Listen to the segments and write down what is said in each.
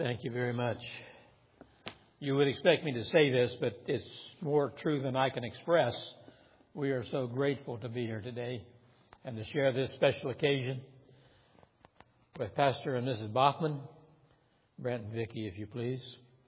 Thank you very much. You would expect me to say this, but it's more true than I can express. We are so grateful to be here today and to share this special occasion with Pastor and Mrs. Bachman. Brent and Vicki, if you please.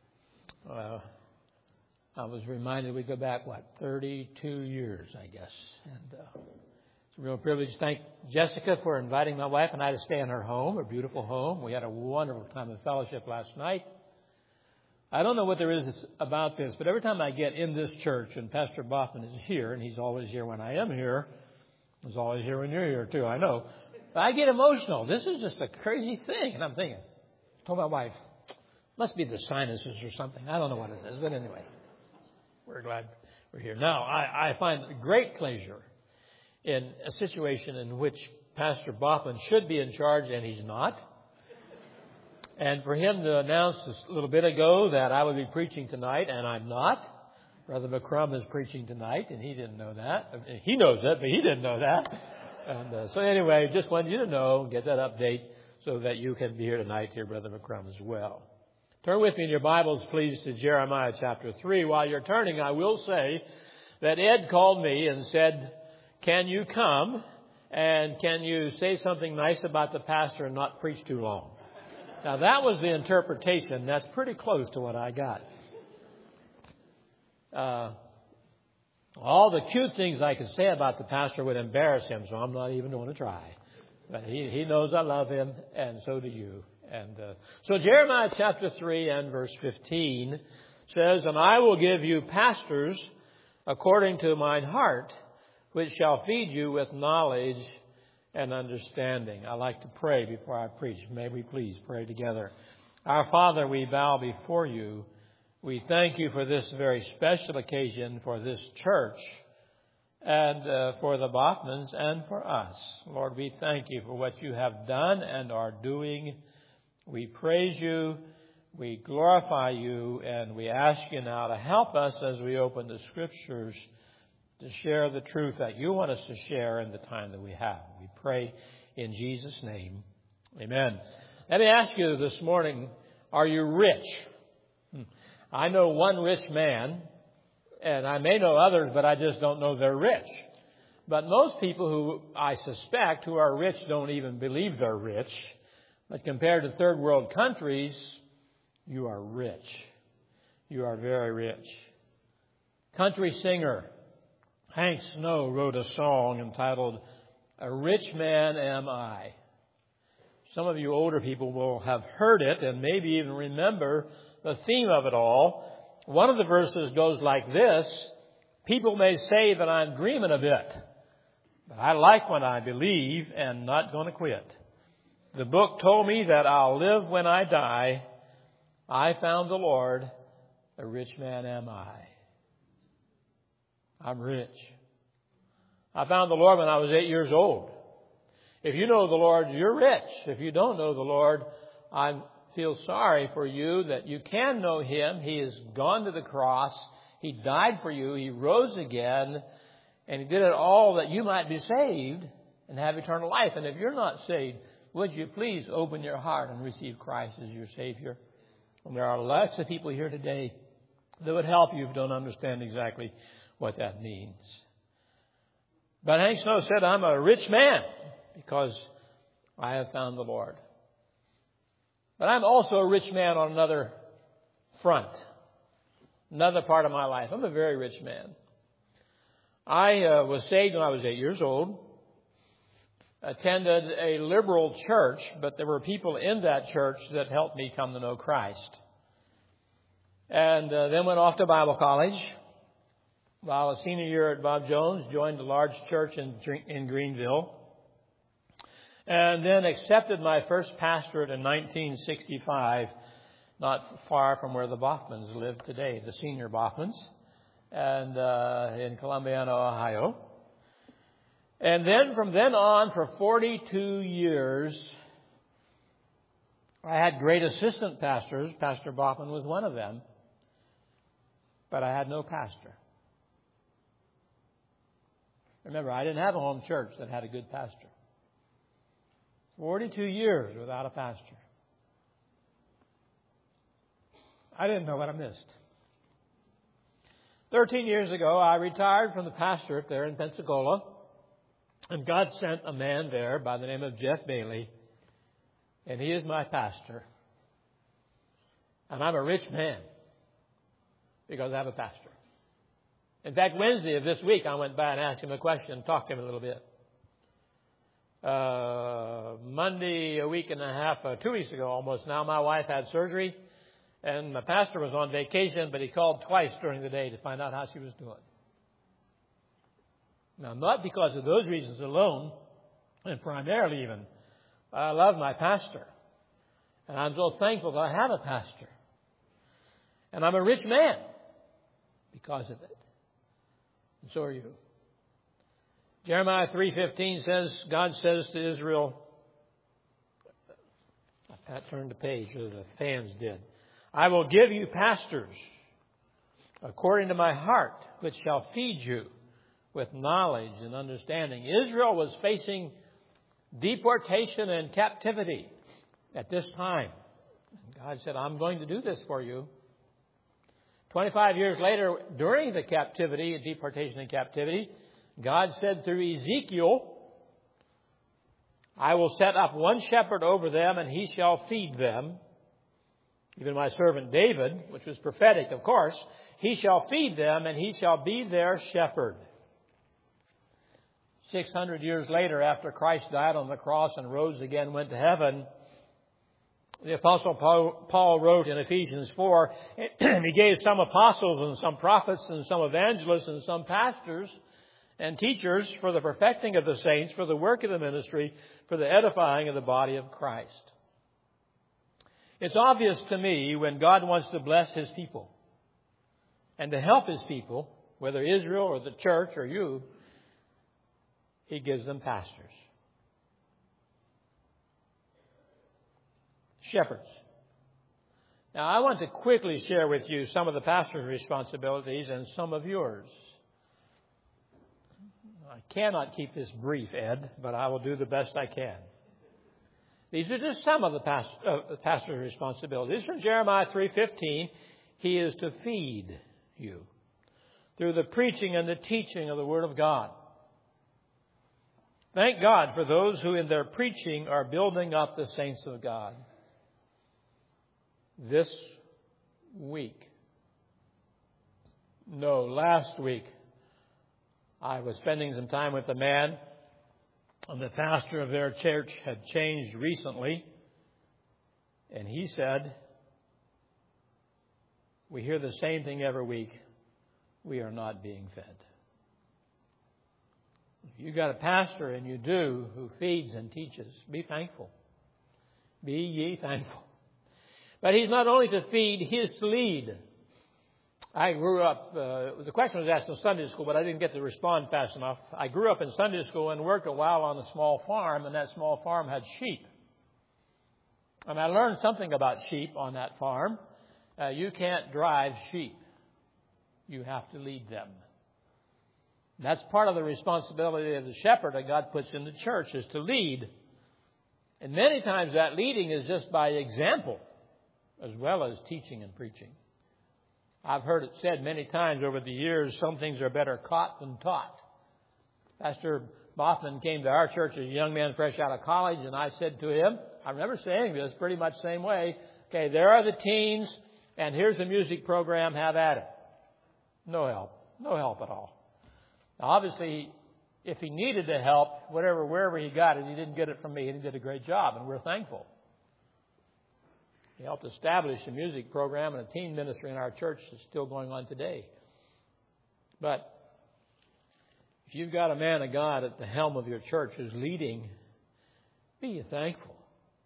I was reminded we go back, 32 years, I guess. And it's a real privilege. Thank Jessica for inviting my wife and I to stay in her home, her beautiful home. We had a wonderful time of fellowship last night. I don't know what there is about this, but every time I get in this church and Pastor Bachman is here, and he's always here when I am here, he's always here when you're here too, I know. But I get emotional. This is just a crazy thing. And I'm thinking, I told my wife, must be the sinuses or something. I don't know what it is, but anyway, we're glad we're here. Now, I find great pleasure in a situation in which Pastor Bachman should be in charge and he's not. And for him to announce a little bit ago that I would be preaching tonight, and I'm not. Brother McCrum is preaching tonight, and he didn't know that. He knows it, but he didn't know that. And so anyway, just wanted you to know, get that update so that you can be here tonight, dear Brother McCrum, as well. Turn with me in your Bibles, please, to Jeremiah chapter 3. While you're turning, I will say that Ed called me and said, can you come and can you say something nice about the pastor and not preach too long? Now, that was the interpretation. That's pretty close to what I got. All the cute things I could say about the pastor would embarrass him, so I'm not even going to try. But he knows I love him, and so do you. And so Jeremiah chapter 3 and verse 15 says, and I will give you pastors according to mine heart, which shall feed you with knowledge and understanding. I like to pray before I preach. May we please pray together. Our Father, we bow before you. We thank you for this very special occasion for this church and for the Bachmans and for us. Lord, we thank you for what you have done and are doing. We praise you, we glorify you, and we ask you now to help us as we open the Scriptures to share the truth that you want us to share in the time that we have. We pray in Jesus' name. Amen. Let me ask you this morning, are you rich? I know one rich man, and I may know others, but I just don't know they're rich. But most people who I suspect who are rich don't even believe they're rich. But compared to third world countries, you are rich. You are very rich. Country singer Hank Snow wrote a song entitled, A Rich Man Am I. Some of you older people will have heard it and maybe even remember the theme of it all. One of the verses goes like this, people may say that I'm dreaming a bit, but I like when I believe and not going to quit. The book told me that I'll live when I die. I found the Lord, a rich man am I. I'm rich. I found the Lord when I was 8 years old. If you know the Lord, you're rich. If you don't know the Lord, I feel sorry for you that you can know Him. He has gone to the cross. He died for you. He rose again. And He did it all that you might be saved and have eternal life. And if you're not saved, would you please open your heart and receive Christ as your Savior? And there are lots of people here today that would help you if you don't understand exactly what that means. But Hank Snow said, I'm a rich man because I have found the Lord. But I'm also a rich man on another front, another part of my life. I'm a very rich man. I was saved when I was 8 years old, attended a liberal church, but there were people in that church that helped me come to know Christ. And then went off to Bible college. While a senior year at Bob Jones, joined a large church in Greenville. And then accepted my first pastorate in 1965, not far from where the Bachmans live today, the senior Bachmans, and in Columbiana, Ohio. And then from then on, for 42 years, I had great assistant pastors. Pastor Bachman was one of them. But I had no pastor. Remember, I didn't have a home church that had a good pastor. 42 years without a pastor. I didn't know what I missed. 13 years ago, I retired from the pastorate there in Pensacola, and God sent a man there by the name of Jeff Bailey, and he is my pastor. And I'm a rich man because I have a pastor. In fact, Wednesday of this week, I went by and asked him a question, talked to him a little bit. Monday, a week and a half, 2 weeks ago almost now, my wife had surgery, and my pastor was on vacation, but he called twice during the day to find out how she was doing. Now, not because of those reasons alone, and primarily even, I love my pastor. And I'm so thankful that I have a pastor. And I'm a rich man because of it. And so are you. Jeremiah 3:15 says, God says to Israel, I turned the page, or the fans did. I will give you pastors according to my heart, which shall feed you with knowledge and understanding. Israel was facing deportation and captivity at this time. God said, I'm going to do this for you. 25 years later, during the captivity, deportation and captivity, God said through Ezekiel, I will set up one shepherd over them, and he shall feed them. Even my servant David, which was prophetic, of course, he shall feed them, and he shall be their shepherd. 600 years later, after Christ died on the cross and rose again, went to heaven, the Apostle Paul wrote in Ephesians 4, he gave some apostles and some prophets and some evangelists and some pastors and teachers for the perfecting of the saints, for the work of the ministry, for the edifying of the body of Christ. It's obvious to me when God wants to bless His people and to help His people, whether Israel or the church or you, He gives them pastors. Shepherds. Now, I want to quickly share with you some of the pastor's responsibilities and some of yours. I cannot keep this brief, Ed, but I will do the best I can. These are just some of the pastor's responsibilities. From Jeremiah 3:15, he is to feed you through the preaching and the teaching of the Word of God. Thank God for those who in their preaching are building up the saints of God. Last week, I was spending some time with a man, and the pastor of their church had changed recently, and he said, we hear the same thing every week. We are not being fed. If you've got a pastor, and you do, who feeds and teaches, be thankful. Be ye thankful. But he's not only to feed, he is to lead. I grew up, the question was asked in Sunday school, but I didn't get to respond fast enough. I grew up in Sunday school and worked a while on a small farm, and that small farm had sheep. And I learned something about sheep on that farm. You can't drive sheep. You have to lead them. That's part of the responsibility of the shepherd that God puts in the church, is to lead. And many times that leading is just by example, as well as teaching and preaching. I've heard it said many times over the years, some things are better caught than taught. Pastor Bothman came to our church as a young man fresh out of college, and I said to him, I remember saying this pretty much the same way, okay, there are the teens, and here's the music program, have at it. No help at all. Now, obviously, if he needed the help, wherever he got it, he didn't get it from me, and he did a great job, and we're thankful. He helped establish a music program and a teen ministry in our church that's still going on today. But if you've got a man of God at the helm of your church who's leading, be thankful.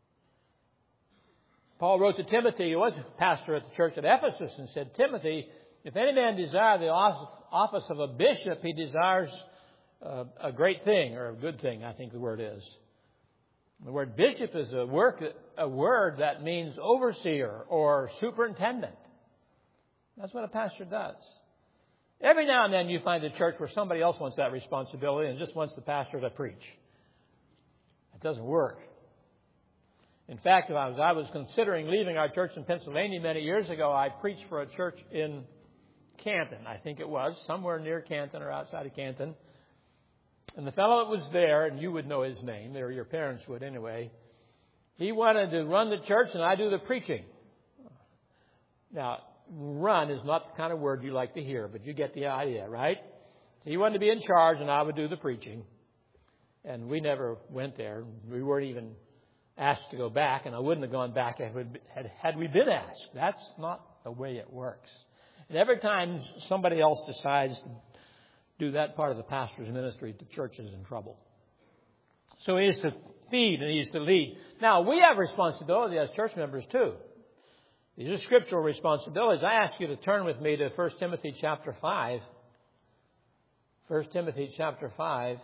Paul wrote to Timothy, who was a pastor at the church at Ephesus, and said, Timothy, if any man desire the office of a bishop, he desires a great thing, or a good thing, I think the word is. The word bishop is a word that means overseer or superintendent. That's what a pastor does. Every now and then you find a church where somebody else wants that responsibility and just wants the pastor to preach. It doesn't work. In fact, as I was considering leaving our church in Pennsylvania many years ago, I preached for a church in Canton, I think it was, somewhere near Canton or outside of Canton. And the fellow that was there, and you would know his name, or your parents would anyway, he wanted to run the church and I do the preaching. Now, run is not the kind of word you like to hear, but you get the idea, right? So he wanted to be in charge and I would do the preaching. And we never went there. We weren't even asked to go back, and I wouldn't have gone back had we been asked. That's not the way it works. And every time somebody else decides to do that part of the pastor's ministry, the church is in trouble. So he is to feed and he is to lead. Now, we have responsibility as church members too. These are scriptural responsibilities. I ask you to turn with me to 1 Timothy chapter 5. 1 Timothy chapter 5.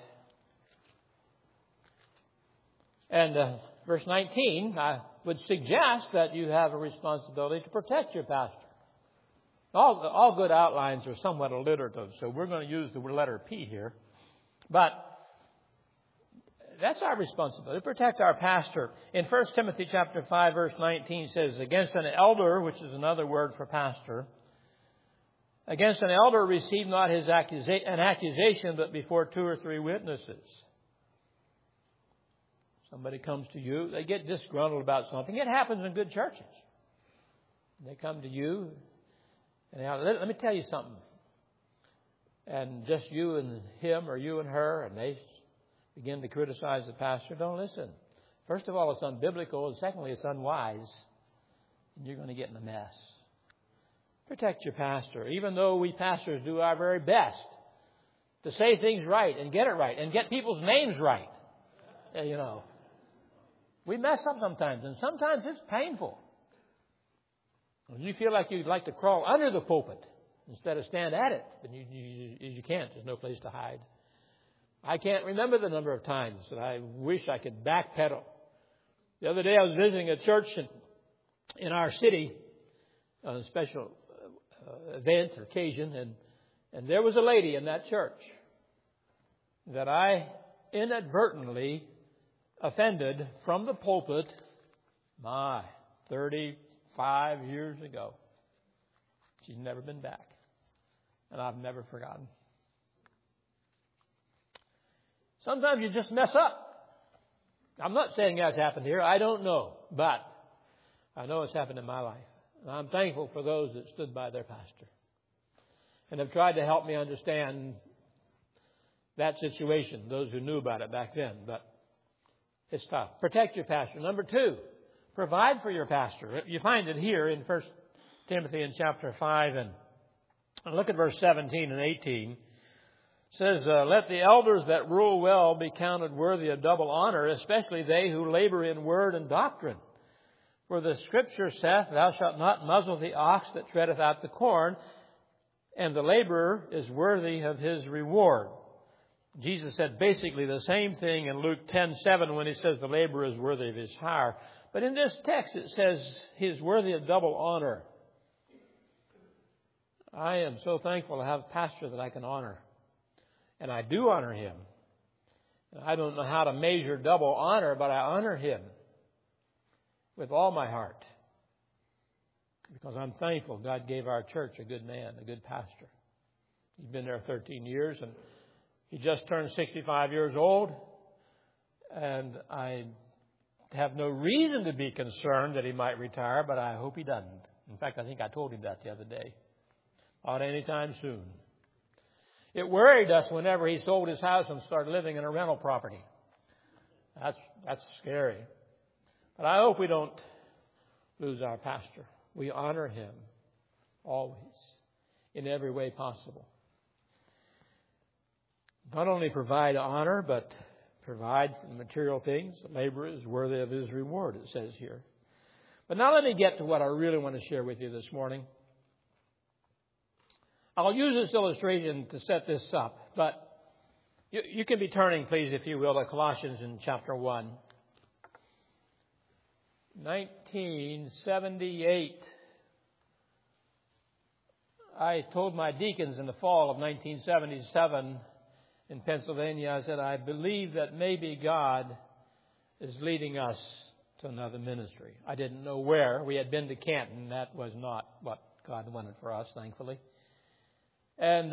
And verse 19, I would suggest that you have a responsibility to protect your pastor. All good outlines are somewhat alliterative, so we're going to use the letter P here. But that's our responsibility, to protect our pastor. In 1 Timothy chapter 5, verse 19 says, against an elder, which is another word for pastor, against an elder receive not an accusation, but before 2 or 3 witnesses. Somebody comes to you, they get disgruntled about something. It happens in good churches. They come to you, and let me tell you something. And just you and him or you and her, and they begin to criticize the pastor. Don't listen. First of all, it's unbiblical, and secondly, it's unwise. And you're going to get in a mess. Protect your pastor, even though we pastors do our very best to say things right and get it right and get people's names right. You know. We mess up sometimes, and sometimes it's painful. You feel like you'd like to crawl under the pulpit instead of stand at it, but you can't. There's no place to hide. I can't remember the number of times that I wish I could backpedal. The other day I was visiting a church in our city on a special event or occasion, and there was a lady in that church that I inadvertently offended from the pulpit, 35 years ago. She's never been back. And I've never forgotten. Sometimes you just mess up. I'm not saying that's happened here. I don't know. But I know it's happened in my life. And I'm thankful for those that stood by their pastor and have tried to help me understand that situation, those who knew about it back then. But it's tough. Protect your pastor. Number 2, provide for your pastor. You find it here in 1 Timothy in chapter 5. And look at verse 17 and 18. It says, let the elders that rule well be counted worthy of double honor, especially they who labor in word and doctrine. For the Scripture saith, thou shalt not muzzle the ox that treadeth out the corn, and the laborer is worthy of his reward. Jesus said basically the same thing in Luke 10:7 when he says the laborer is worthy of his hire. But in this text it says he is worthy of double honor. I am so thankful to have a pastor that I can honor. And I do honor him. I don't know how to measure double honor, but I honor him with all my heart. Because I'm thankful God gave our church a good man, a good pastor. He's been there 13 years and he just turned 65 years old. And I have no reason to be concerned that he might retire, but I hope he doesn't. In fact, I think I told him that the other day. Not anytime soon. It worried us whenever he sold his house and started living in a rental property. That's scary. But I hope we don't lose our pastor. We honor him always in every way possible. Not only provide honor, but provide the material things. The laborer is worthy of his reward, it says here. But now let me get to what I really want to share with you this morning. I'll use this illustration to set this up, but you can be turning, please, if you will, to Colossians in chapter 1. 1978. I told my deacons in the fall of 1977 in Pennsylvania, I said, I believe that maybe God is leading us to another ministry. I didn't know where. We had been to Canton. That was not what God wanted for us, thankfully. And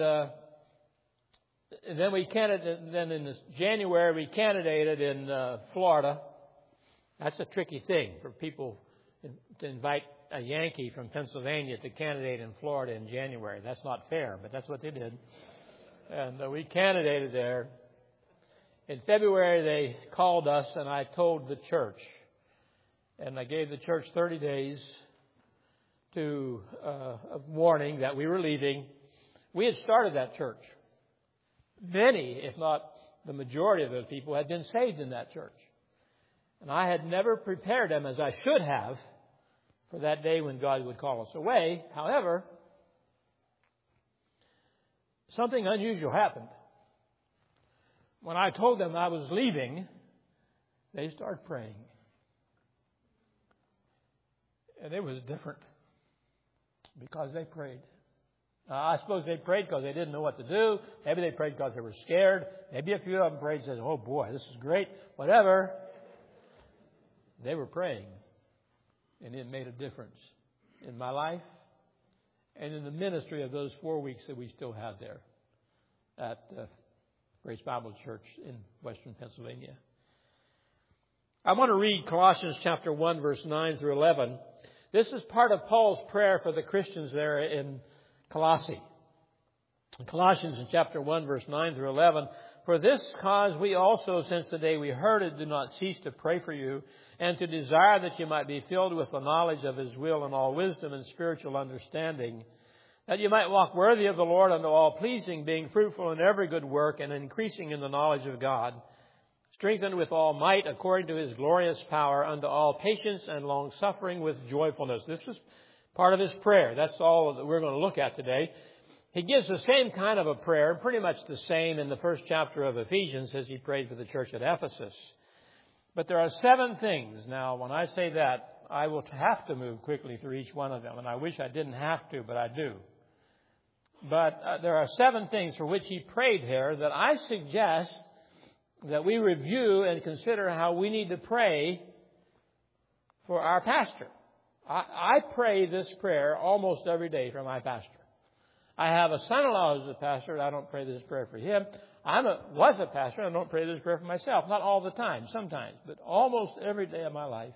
then we candidated. Then in January we candidated in Florida. That's a tricky thing for people to invite a Yankee from Pennsylvania to candidate in Florida in January. That's not fair, but that's what they did. And we candidated there. In February, they called us, and I told the church. And I gave the church 30 days of warning that we were leaving. We had started that church. Many, if not the majority of those people, had been saved in that church. And I had never prepared them as I should have for that day when God would call us away. However, something unusual happened. When I told them I was leaving, they started praying. And it was different because they prayed. I suppose they prayed because they didn't know what to do. Maybe they prayed because they were scared. Maybe a few of them prayed and said, oh boy, this is great. Whatever. They were praying. And it made a difference in my life and in the ministry of those 4 weeks that we still had there at Grace Bible Church in Western Pennsylvania. I want to read Colossians chapter 1, verse 9 through 11. This is part of Paul's prayer for the Christians there in Colossae. In Colossians in chapter 1, verse 9 through 11. For this cause we also, since the day we heard it, do not cease to pray for you, and to desire that you might be filled with the knowledge of His will and all wisdom and spiritual understanding, that you might walk worthy of the Lord unto all pleasing, being fruitful in every good work and increasing in the knowledge of God, strengthened with all might according to His glorious power unto all patience and long-suffering with joyfulness. This is part of his prayer. That's all that we're going to look at today. He gives the same kind of a prayer, pretty much the same in the first chapter of Ephesians as he prayed for the church at Ephesus. But there are 7 things. Now, when I say that, I will have to move quickly through each one of them, and I wish I didn't have to, but I do. But there are 7 things for which he prayed here that I suggest that we review and consider how we need to pray for our pastor. I pray this prayer almost every day for my pastor. I have a son-in-law who's a pastor, and I don't pray this prayer for him. Was a pastor, and I don't pray this prayer for myself. Not all the time, sometimes, but almost every day of my life,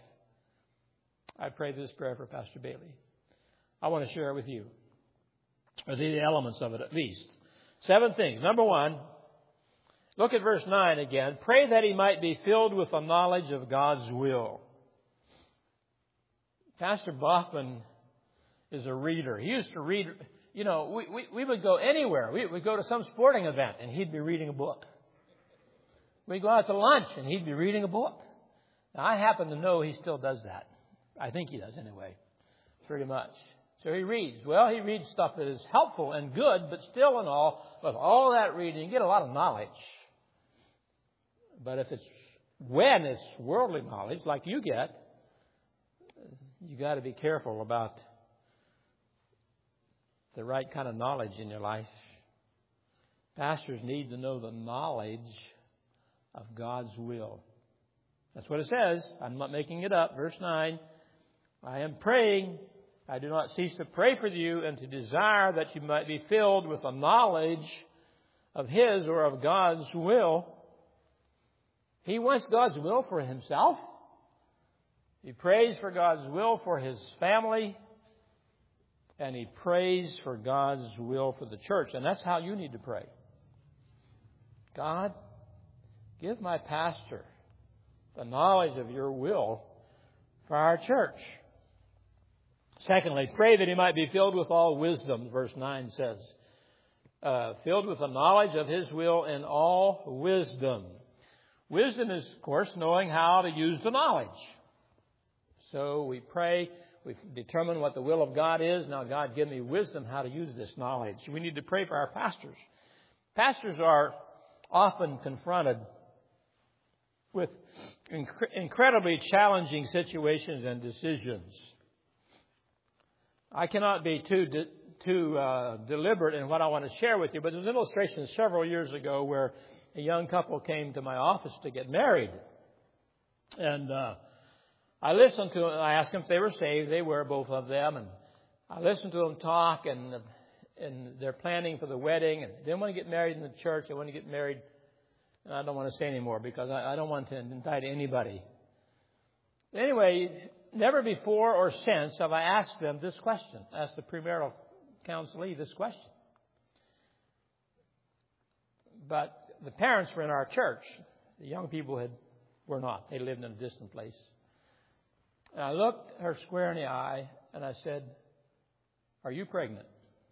I pray this prayer for Pastor Bailey. I want to share it with you, or the elements of it at least. 7 things. Number 1, look at verse 9 again. Pray that he might be filled with the knowledge of God's will. Pastor Boffman is a reader. He used to read. You know, we would go anywhere. We would go to some sporting event, and he'd be reading a book. We'd go out to lunch, and he'd be reading a book. Now, I happen to know he still does that. I think he does anyway, pretty much. So he reads. Well, he reads stuff that is helpful and good, but still in all, with all that reading, you get a lot of knowledge. But when it's worldly knowledge, like you get, you got to be careful about the right kind of knowledge in your life. Pastors need to know the knowledge of God's will. That's what it says. I'm not making it up. Verse 9, I am praying. I do not cease to pray for you and to desire that you might be filled with the knowledge of His or of God's will. He wants God's will for himself. He prays for God's will for his family. And he prays for God's will for the church. And that's how you need to pray. God, give my pastor the knowledge of your will for our church. Secondly, pray that he might be filled with all wisdom, verse 9 says. Filled with the knowledge of his will and all wisdom. Wisdom is, of course, knowing how to use the knowledge. So we pray. We've determined what the will of God is. Now, God, give me wisdom how to use this knowledge. We need to pray for our pastors. Pastors are often confronted with incredibly challenging situations and decisions. I cannot be too deliberate in what I want to share with you, but there's an illustration several years ago where a young couple came to my office to get married. And I listened to them. I asked them if they were saved. They were, both of them. And I listened to them talk, and they're planning for the wedding. And they didn't want to get married in the church. They want to get married. And I don't want to say any more because I don't want to indict anybody. Anyway, never before or since have I asked them this question. Asked the premarital counselee this question. But the parents were in our church. The young people were not. They lived in a distant place. And I looked her square in the eye and I said, "Are you pregnant?"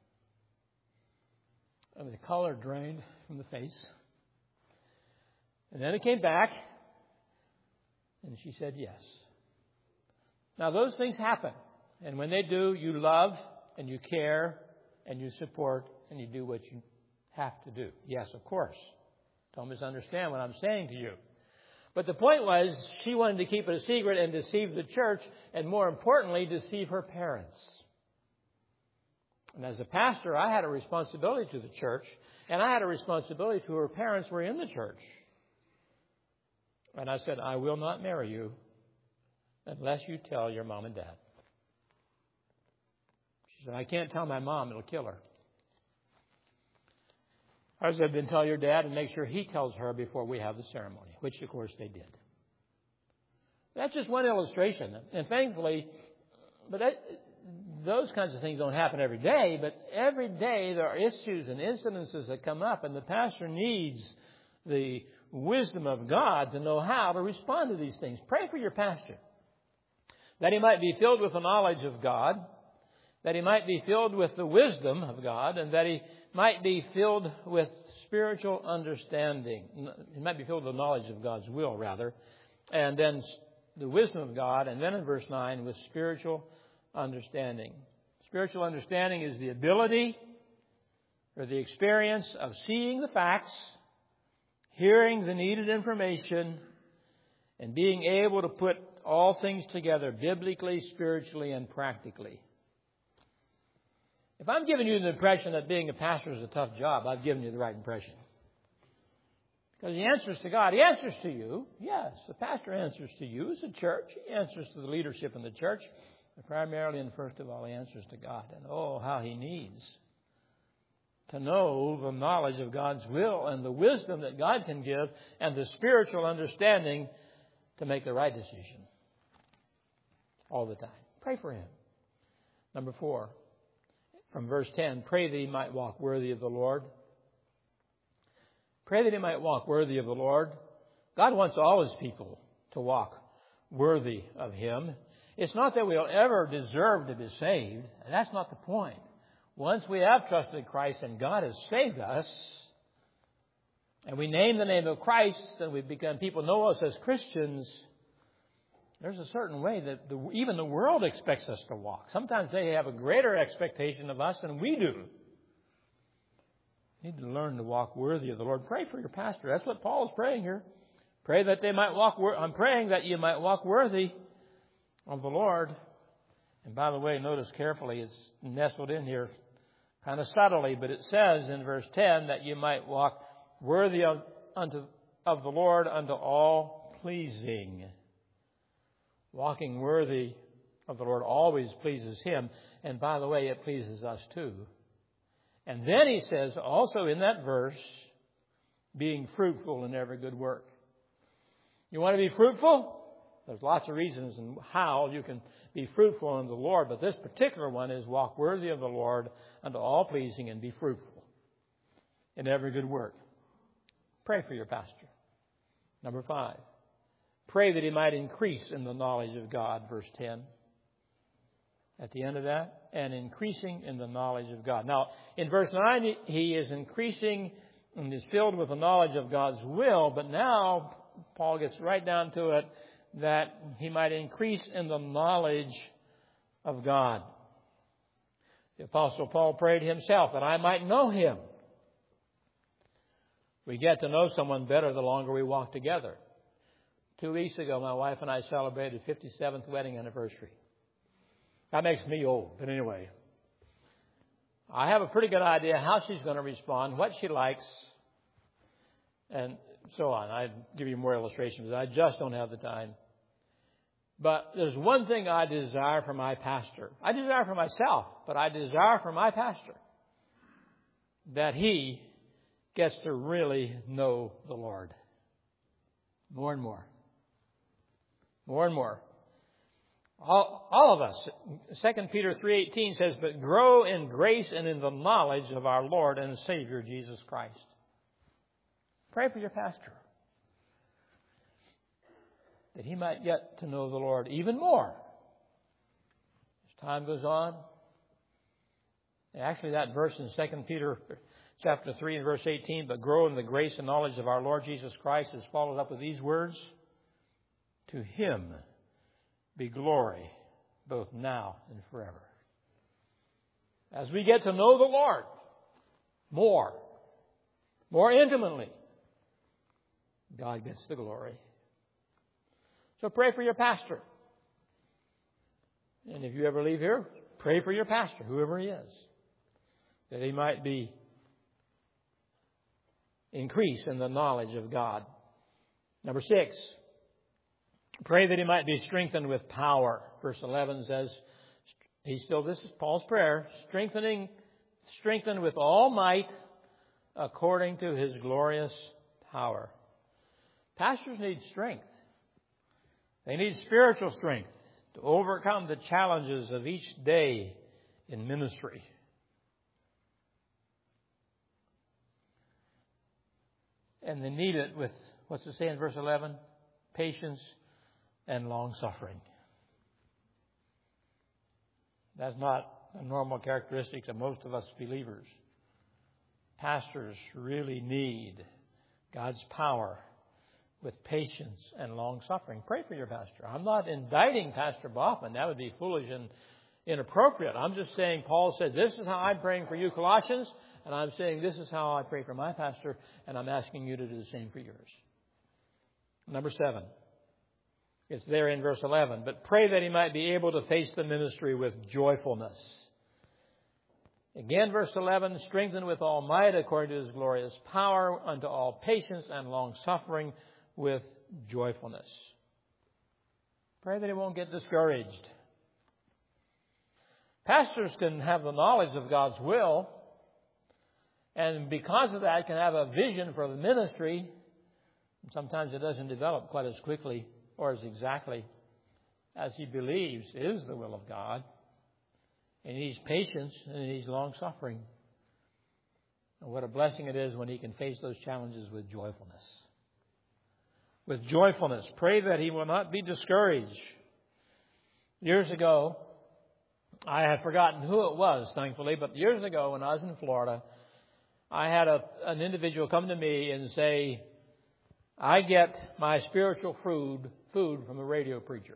And the color drained from the face. And then it came back and she said yes. Now those things happen. And when they do, you love and you care and you support and you do what you have to do. Yes, of course. Don't misunderstand what I'm saying to you. But the point was, she wanted to keep it a secret and deceive the church, and more importantly, deceive her parents. And as a pastor, I had a responsibility to the church, and I had a responsibility to her parents who were in the church. And I said, "I will not marry you unless you tell your mom and dad." She said, "I can't tell my mom, it'll kill her." I said, "Then tell your dad and make sure he tells her before we have the ceremony," which, of course, they did. That's just one illustration. And thankfully, those kinds of things don't happen every day, but every day there are issues and incidences that come up, and the pastor needs the wisdom of God to know how to respond to these things. Pray for your pastor, that he might be filled with the knowledge of God, that he might be filled with the wisdom of God, and that he might be filled with spiritual understanding. He might be filled with the knowledge of God's will, rather. And then the wisdom of God. And then in verse 9, with spiritual understanding. Spiritual understanding is the ability or the experience of seeing the facts, hearing the needed information, and being able to put all things together biblically, spiritually, and practically. If I'm giving you the impression that being a pastor is a tough job, I've given you the right impression. Because he answers to God. He answers to you. Yes, the pastor answers to you as a church. He answers to the leadership in the church. But primarily and first of all, he answers to God. And oh, how he needs to know the knowledge of God's will and the wisdom that God can give and the spiritual understanding to make the right decision all the time. Pray for him. Number 4. From verse 10, pray that he might walk worthy of the Lord. Pray that he might walk worthy of the Lord. God wants all his people to walk worthy of him. It's not that we'll ever deserve to be saved. That's not the point. Once we have trusted Christ and God has saved us, and we name the name of Christ and we become, people know us as Christians, there's a certain way that even the world expects us to walk. Sometimes they have a greater expectation of us than we do. You need to learn to walk worthy of the Lord. Pray for your pastor. That's what Paul is praying here. Pray that they might walk. I'm praying that you might walk worthy of the Lord. And by the way, notice carefully, it's nestled in here kind of subtly, but it says in verse 10 that you might walk worthy of the Lord unto all pleasing. Walking worthy of the Lord always pleases him. And by the way, it pleases us too. And then he says also in that verse, being fruitful in every good work. You want to be fruitful? There's lots of reasons and how you can be fruitful in the Lord. But this particular one is walk worthy of the Lord unto all pleasing and be fruitful in every good work. Pray for your pastor. Number 5. Pray that he might increase in the knowledge of God, verse 10. At the end of that, and increasing in the knowledge of God. Now, in verse 9, he is increasing and is filled with the knowledge of God's will. But now, Paul gets right down to it, that he might increase in the knowledge of God. The Apostle Paul prayed himself that I might know him. We get to know someone better the longer we walk together. 2 weeks ago, my wife and I celebrated 57th wedding anniversary. That makes me old, but anyway. I have a pretty good idea how she's going to respond, what she likes, and so on. I'd give you more illustrations, but I just don't have the time. But there's one thing I desire for my pastor. I desire for myself, but I desire for my pastor that he gets to really know the Lord. More and more. More and more. All of us. 2 Peter 3:18 says, but grow in grace and in the knowledge of our Lord and Savior, Jesus Christ. Pray for your pastor, that he might get to know the Lord even more as time goes on. Actually, that verse in 2 Peter chapter 3 and verse 18, but grow in the grace and knowledge of our Lord Jesus Christ, is followed up with these words, to him be glory both now and forever. As we get to know the Lord more intimately, God gets the glory. So pray for your pastor. And if you ever leave here, pray for your pastor, whoever he is, that he might be increased in the knowledge of God. Number 6, pray that he might be strengthened with power. Verse 11 says, this is Paul's prayer, strengthened with all might according to his glorious power. Pastors need strength. They need spiritual strength to overcome the challenges of each day in ministry. And they need it with, what's it say in verse 11? Patience and long suffering. That's not a normal characteristic of most of us believers. Pastors really need God's power with patience and long suffering. Pray for your pastor. I'm not indicting Pastor Baughman. That would be foolish and inappropriate. I'm just saying, Paul said, this is how I'm praying for you, Colossians, and I'm saying this is how I pray for my pastor, and I'm asking you to do the same for yours. Number 7. It's there in verse 11. But pray that he might be able to face the ministry with joyfulness. Again, verse 11, strengthened with all might according to his glorious power unto all patience and long suffering with joyfulness. Pray that he won't get discouraged. Pastors can have the knowledge of God's will, and because of that can have a vision for the ministry. Sometimes it doesn't develop quite as quickly or as exactly as he believes is the will of God. And he needs patience and he needs long suffering. And what a blessing it is when he can face those challenges with joyfulness. With joyfulness. Pray that he will not be discouraged. Years ago, I have forgotten who it was, thankfully, but years ago when I was in Florida, I had an individual come to me and say, I get my spiritual food from a radio preacher.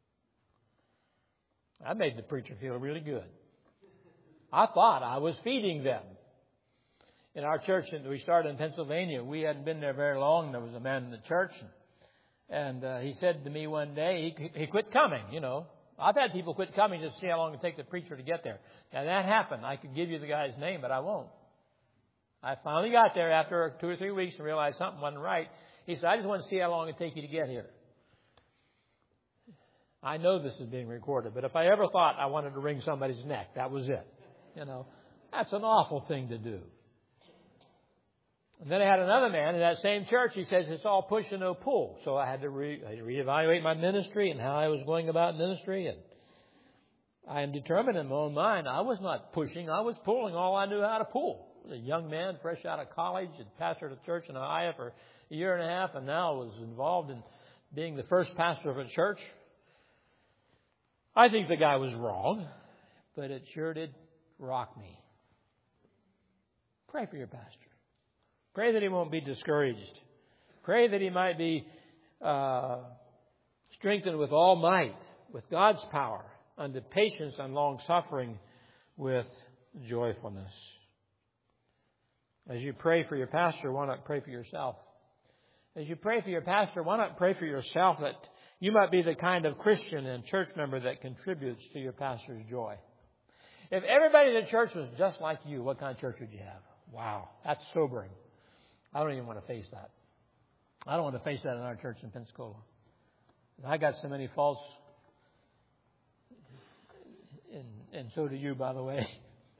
I made the preacher feel really good. I thought I was feeding them. In our church that we started in Pennsylvania, we hadn't been there very long. There was a man in the church, and he said to me one day, he quit coming, you know. I've had people quit coming just to see how long it takes the preacher to get there. Now, that happened. I could give you the guy's name, but I won't. I finally got there after 2 or 3 weeks and realized something wasn't right. He said, I just want to see how long it takes you to get here. I know this is being recorded, but if I ever thought I wanted to wring somebody's neck, that was it. You know, that's an awful thing to do. And then I had another man in that same church. He says, it's all push and no pull. So I had to reevaluate my ministry and how I was going about ministry. And I am determined in my own mind, I was not pushing. I was pulling all I knew how to pull. I was a young man, fresh out of college, had pastored a church in Ohio for a year and a half, and now was involved in being the first pastor of a church. I think the guy was wrong, but it sure did rock me. Pray for your pastor. Pray that he won't be discouraged. Pray that he might be strengthened with all might, with God's power, unto patience and long suffering with joyfulness. As you pray for your pastor, why not pray for yourself? As you pray for your pastor, why not pray for yourself that you might be the kind of Christian and church member that contributes to your pastor's joy? If everybody in the church was just like you, what kind of church would you have? Wow, that's sobering. I don't even want to face that. I don't want to face that in our church in Pensacola. I got so many false and so do you, by the way.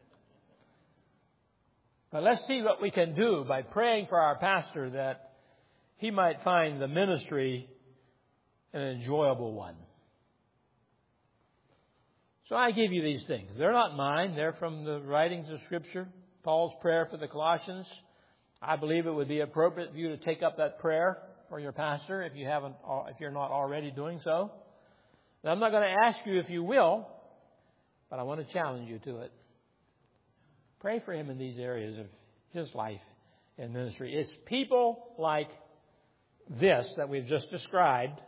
But let's see what we can do by praying for our pastor that he might find the ministry an enjoyable one. So I give you these things. They're not mine. They're from the writings of Scripture. Paul's prayer for the Colossians. I believe it would be appropriate for you to take up that prayer for your pastor if you're not already doing so. And I'm not going to ask you if you will, but I want to challenge you to it. Pray for him in these areas of his life and ministry. It's people like this that we've just described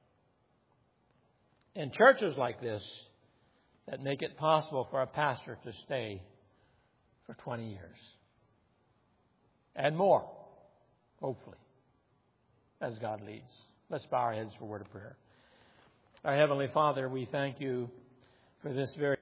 and churches like this that make it possible for a pastor to stay for 20 years. And more, hopefully, as God leads. Let's bow our heads for a word of prayer. Our Heavenly Father, we thank you for this very